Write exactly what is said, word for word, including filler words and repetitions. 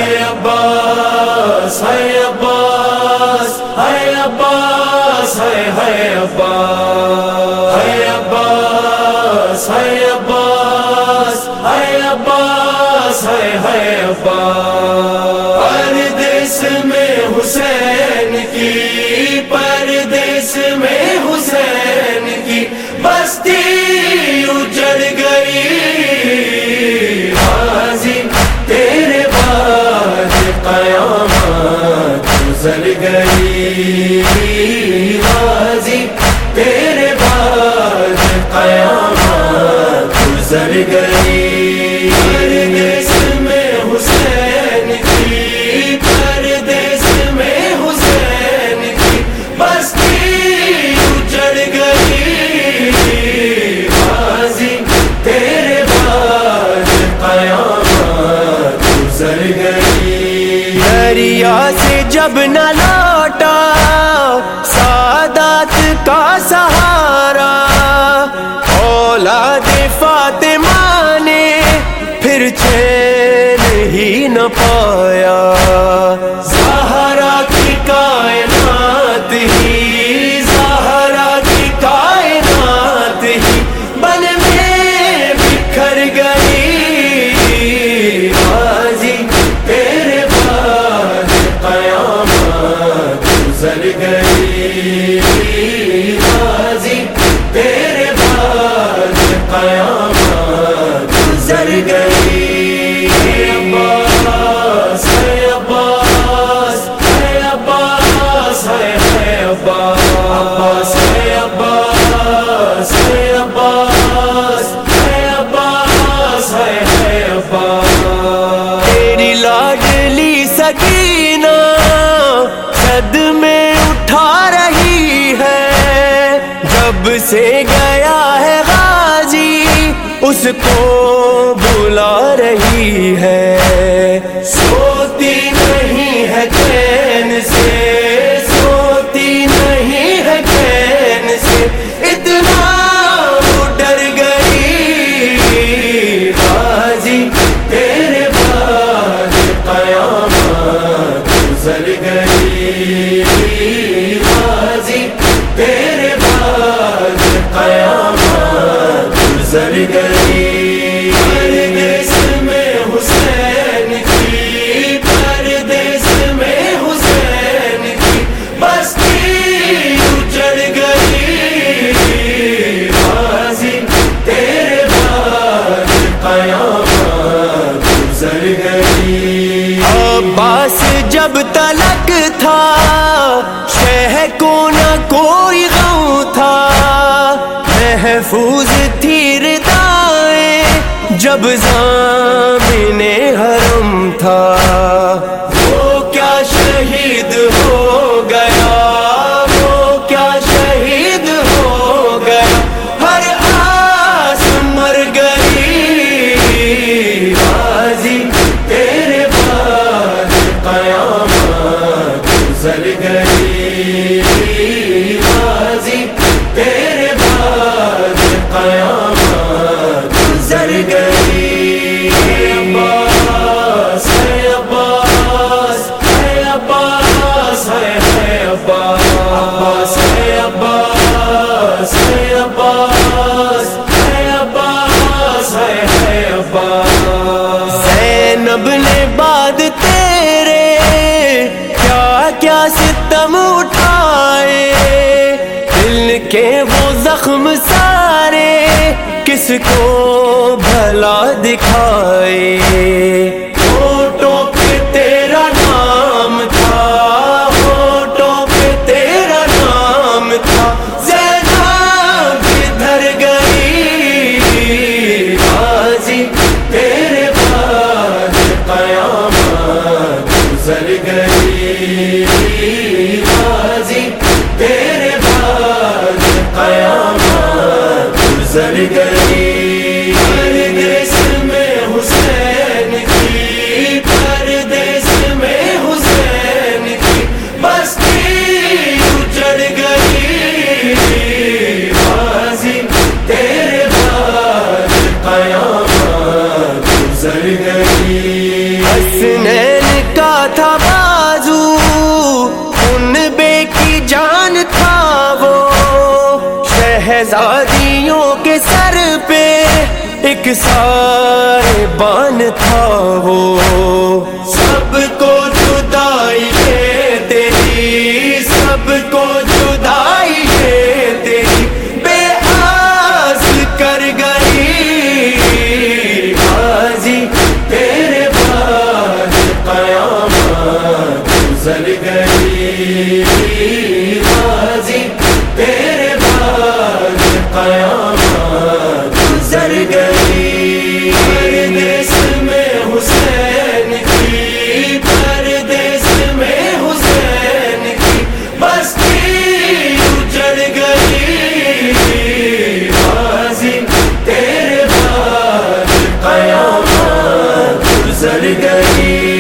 عباس ہے عباس ہے عباس ہے ہے عباس ہے عباس ہے عباس ہے عباس ہے ہے عباس پردیس میں حسین کی پردیس میں حسین کی بستی اجڑ گئی غازی تیرے بعد قیامت گزر گئی غازی تیرے بعد قیامت گزر گئی پردیس میں حسین کی پردیس میں حسین کی بستی اجڑ گئی غازی تیرے بعد قیامت گزر گئی دریا سے جب نہ لوٹا سعادت کا سہارا اولاد فاطمہ نے پھر چین ہی نہ پایا زہرا کی کائنات ہی زہرا کی کائنات ہی بن میں بکھر گئی غازی تیرے بعد قیامت گزر گئی غازی تیرے بعد قیامت گزر گئی عباس ہے عباس ہے عباس ہے ہے عباس ہے عباس ہے عباس ہے عباس ہے ہے عباس تیری لاڈلی سکینہ صدمے اٹھا رہی ہے جب سے گیا ہے غازی اس کو بلا رہی ہے سوتی نہیں ہے چین سے سوتی نہیں ہے چین سے اتنا وہ ڈر گئی غازی تیرے بعد قیامت گزر گئی غازی تیرے بعد قیامت گزر گئی پردیس میں حسین کی پردیس میں حسین کی بستی اجڑ گئی غازی تیرے بعد قیامت گزر گئی عباس جب تلک تھا شہ کو نہ کوئی غم تھا محفوظ تھی ردائیں جب ضامن حرم تھا وہ کیا شہید ہو گیا وہ کیا شہید ہو گیا ہر آس مر گئی غازی تیرے بعد قیامت گزر گئی غازی تیرے بعد قیامت گزر گئی عباس ہے عباس ہے عباس ہے ہے عباس ہے عباس ہے عباس ہے عباس ہے ہے عباس زینب نے بعد تیرے کیا کیا ستم اٹھائے دل کے وہ زخم سارے کس کو بھلا دکھائے ہونٹوں پہ تیرا نام تھا ہونٹوں پہ تیرا نام تھا زینب کدھر گئی غازی تیرے بعد قیامت گزر گئی غازی تیرے بعد قیامت گزر گئی پردیس میں حسین کی پردیس میں حسین کی بستی اجڑ گئی غازی تیرے بعد قیامت گزر گئی حسنین سارے بان تھا وہ، سب کو جدائی ہے تیری، سب کو جدائی ہے تیری، بے آس کر گئی بازی تیرے بعد قیامت گزر گئی، بازی تیرے بعد قیامت گزر گئی، پردیس میں حسین کی، پردیس میں حسین کی بستی اجڑ گئی، بازی تیرے بعد قیامت گزر گئی۔